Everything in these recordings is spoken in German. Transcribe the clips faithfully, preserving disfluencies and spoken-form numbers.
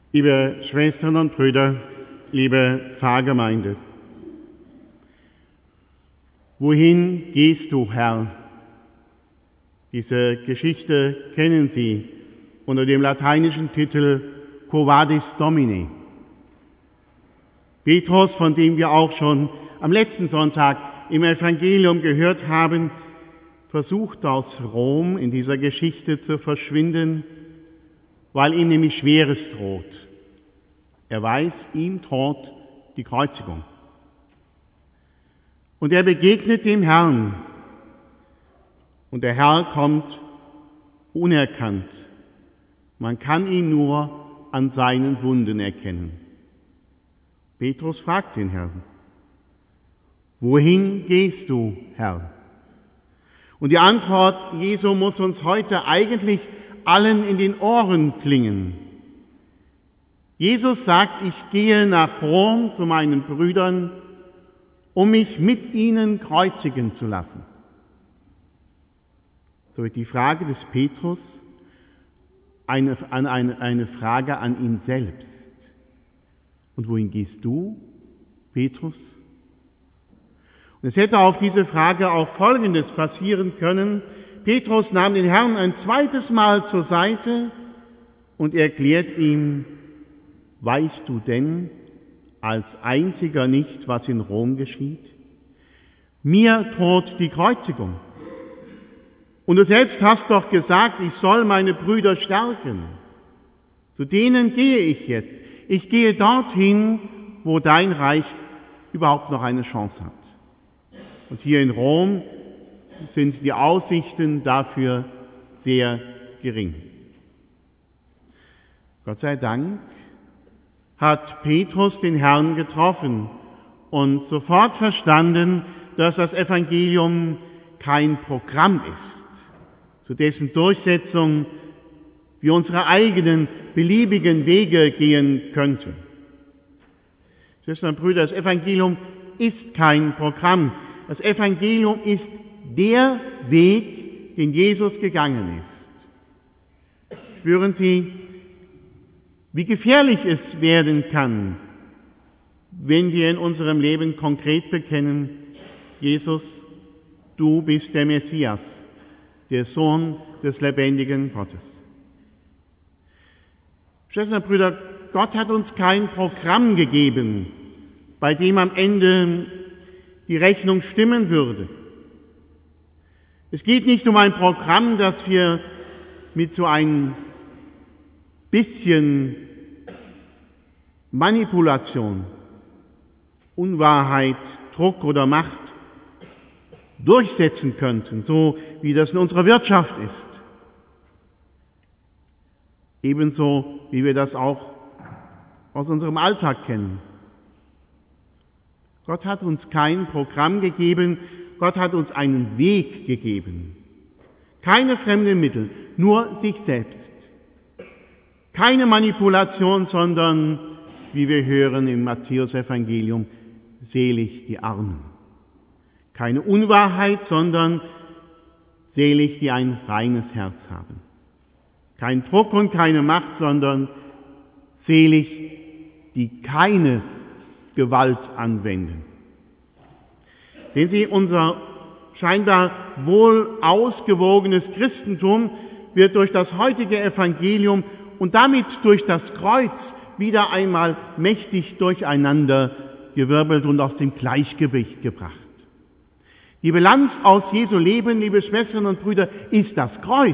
Liebe Schwestern und Brüder, liebe Pfarrgemeinde, wohin gehst du, Herr? Diese Geschichte kennen Sie unter dem lateinischen Titel Quo vadis Domine. Petrus, von dem wir auch schon am letzten Sonntag im Evangelium gehört haben, versucht aus Rom in dieser Geschichte zu verschwinden, weil ihm nämlich Schweres droht. Er weiß, ihm droht die Kreuzigung. Und er begegnet dem Herrn. Und der Herr kommt unerkannt. Man kann ihn nur an seinen Wunden erkennen. Petrus fragt den Herrn: Wohin gehst du, Herr? Und die Antwort Jesu muss uns heute eigentlich allen in den Ohren klingen. Jesus sagt: Ich gehe nach Rom zu meinen Brüdern, um mich mit ihnen kreuzigen zu lassen. So wird die Frage des Petrus eine, eine, eine Frage an ihn selbst. Und wohin gehst du, Petrus? Und es hätte auf diese Frage auch Folgendes passieren können: Petrus nahm den Herrn ein zweites Mal zur Seite und erklärt ihm: Weißt du denn als einziger nicht, was in Rom geschieht? Mir droht die Kreuzigung. Und du selbst hast doch gesagt, ich soll meine Brüder stärken. Zu denen gehe ich jetzt. Ich gehe dorthin, wo dein Reich überhaupt noch eine Chance hat. Und hier in Rom sind die Aussichten dafür sehr gering. Gott sei Dank hat Petrus den Herrn getroffen und sofort verstanden, dass das Evangelium kein Programm ist, zu dessen Durchsetzung wir unsere eigenen beliebigen Wege gehen könnten. Schwestern und Brüder, das Evangelium ist kein Programm. Das Evangelium ist der Weg, den Jesus gegangen ist. Spüren Sie, wie gefährlich es werden kann, wenn wir in unserem Leben konkret bekennen: Jesus, du bist der Messias, der Sohn des lebendigen Gottes. Schwestern und Brüder, Gott hat uns kein Programm gegeben, bei dem am Ende die Rechnung stimmen würde. Es geht nicht um ein Programm, das wir mit so ein bisschen Manipulation, Unwahrheit, Druck oder Macht durchsetzen könnten, so wie das in unserer Wirtschaft ist. Ebenso wie wir das auch aus unserem Alltag kennen. Gott hat uns kein Programm gegeben, Gott hat uns einen Weg gegeben. Keine fremden Mittel, nur sich selbst. Keine Manipulation, sondern, wie wir hören im Matthäus-Evangelium, selig die Armen. Keine Unwahrheit, sondern selig, die ein reines Herz haben. Kein Druck und keine Macht, sondern selig, die keine Gewalt anwenden. Sehen Sie, unser scheinbar wohl ausgewogenes Christentum wird durch das heutige Evangelium und damit durch das Kreuz wieder einmal mächtig durcheinander gewirbelt und aus dem Gleichgewicht gebracht. Die Bilanz aus Jesu Leben, liebe Schwestern und Brüder, ist das Kreuz.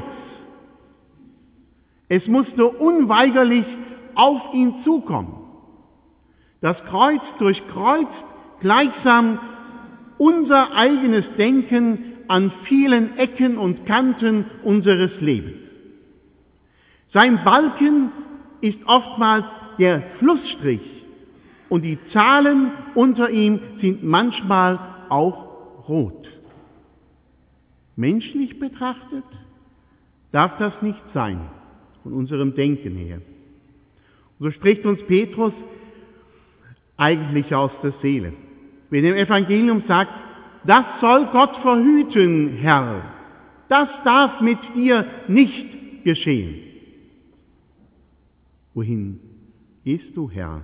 Es musste unweigerlich auf ihn zukommen. Das Kreuz durchkreuzt gleichsam unser eigenes Denken an vielen Ecken und Kanten unseres Lebens. Sein Balken ist oftmals der Schlussstrich und die Zahlen unter ihm sind manchmal auch rot. Menschlich betrachtet darf das nicht sein, von unserem Denken her. Und so spricht uns Petrus eigentlich aus der Seele. Wenn er im Evangelium sagt: Das soll Gott verhüten, Herr. Das darf mit dir nicht geschehen. Wohin Gehst du, Herr?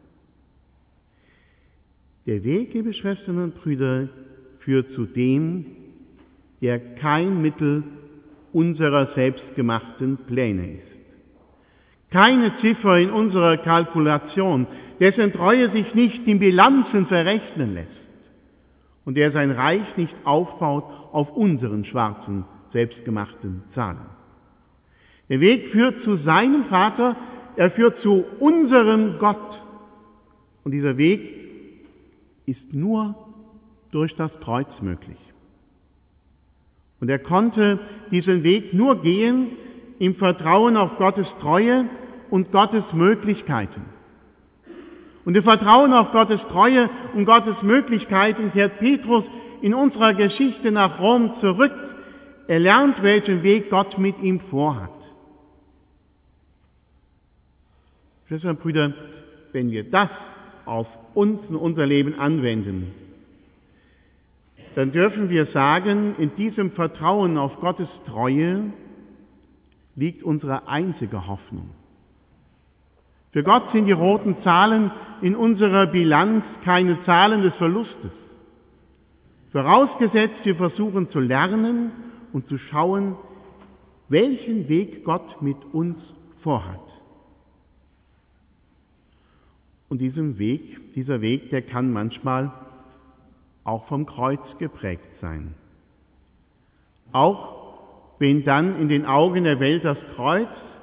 Der Weg, liebe Schwestern und Brüder, führt zu dem, der kein Mittel unserer selbstgemachten Pläne ist. Keine Ziffer in unserer Kalkulation, dessen Treue sich nicht in Bilanzen verrechnen lässt und der sein Reich nicht aufbaut auf unseren schwarzen, selbstgemachten Zahlen. Der Weg führt zu seinem Vater, er führt zu unserem Gott. Und dieser Weg ist nur durch das Kreuz möglich. Und er konnte diesen Weg nur gehen im Vertrauen auf Gottes Treue und Gottes Möglichkeiten. Und im Vertrauen auf Gottes Treue und Gottes Möglichkeiten kehrt Petrus in unserer Geschichte nach Rom zurück. Er lernt, welchen Weg Gott mit ihm vorhat. Schwestern und Brüder, wenn wir das auf uns und unser Leben anwenden, dann dürfen wir sagen, in diesem Vertrauen auf Gottes Treue liegt unsere einzige Hoffnung. Für Gott sind die roten Zahlen in unserer Bilanz keine Zahlen des Verlustes. Vorausgesetzt, wir versuchen zu lernen und zu schauen, welchen Weg Gott mit uns vorhat. Und diesem Weg, dieser Weg, der kann manchmal auch vom Kreuz geprägt sein. Auch wenn dann in den Augen der Welt das Kreuz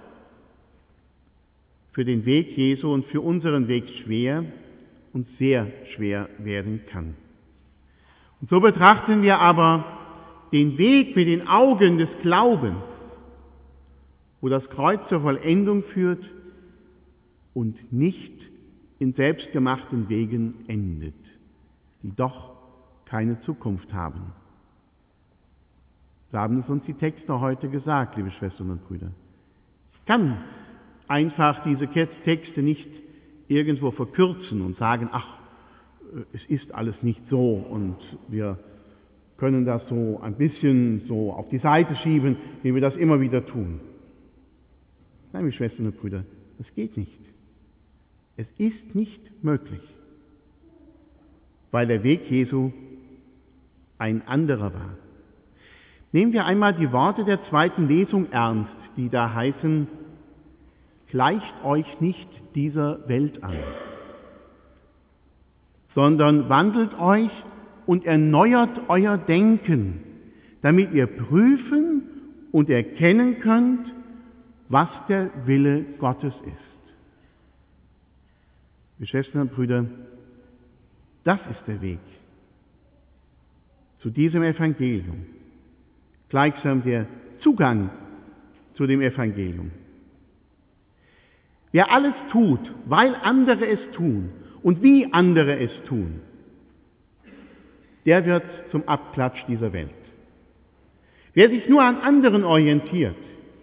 für den Weg Jesu und für unseren Weg schwer und sehr schwer werden kann. Und so betrachten wir aber den Weg mit den Augen des Glaubens, wo das Kreuz zur Vollendung führt und nicht in selbstgemachten Wegen endet, die doch keine Zukunft haben. So haben es uns die Texte heute gesagt, liebe Schwestern und Brüder. Ich kann einfach diese Texte nicht irgendwo verkürzen und sagen, ach, es ist alles nicht so und wir können das so ein bisschen so auf die Seite schieben, wie wir das immer wieder tun. Nein, liebe Schwestern und Brüder, das geht nicht. Es ist nicht möglich, weil der Weg Jesu ein anderer war. Nehmen wir einmal die Worte der zweiten Lesung ernst, die da heißen, gleicht euch nicht dieser Welt an, sondern wandelt euch und erneuert euer Denken, damit ihr prüfen und erkennen könnt, was der Wille Gottes ist. Liebe Schwestern und Brüder, das ist der Weg zu diesem Evangelium, gleichsam der Zugang zu dem Evangelium. Wer alles tut, weil andere es tun und wie andere es tun, der wird zum Abklatsch dieser Welt. Wer sich nur an anderen orientiert,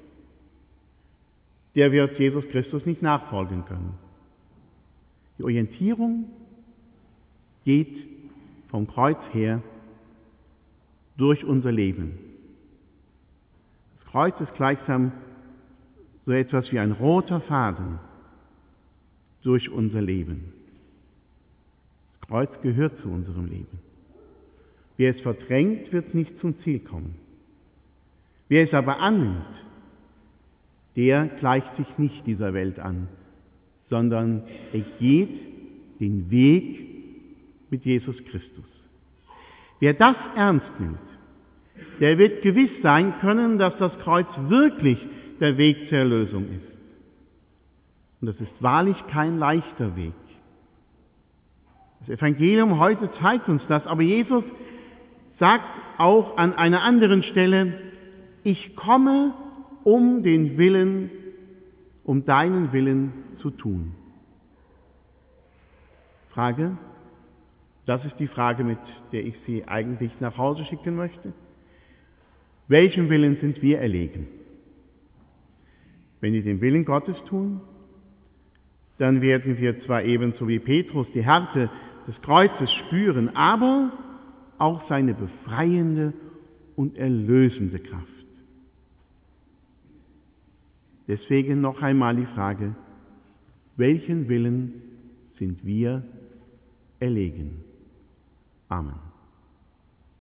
der wird Jesus Christus nicht nachfolgen können. Die Orientierung geht vom Kreuz her durch unser Leben. Das Kreuz ist gleichsam so etwas wie ein roter Faden durch unser Leben. Das Kreuz gehört zu unserem Leben. Wer es verdrängt, wird nicht zum Ziel kommen. Wer es aber annimmt, der gleicht sich nicht dieser Welt an, sondern er geht den Weg mit Jesus Christus. Wer das ernst nimmt, der wird gewiss sein können, dass das Kreuz wirklich der Weg zur Erlösung ist. Und das ist wahrlich kein leichter Weg. Das Evangelium heute zeigt uns das, aber Jesus sagt auch an einer anderen Stelle, ich komme, um den Willen, um deinen Willen zu tun. Frage, das ist die Frage, mit der ich Sie eigentlich nach Hause schicken möchte. Welchem Willen sind wir erlegen? Wenn wir den Willen Gottes tun, dann werden wir zwar ebenso wie Petrus die Härte des Kreuzes spüren, aber auch seine befreiende und erlösende Kraft. Deswegen noch einmal die Frage, welchen Willen sind wir erlegen? Amen.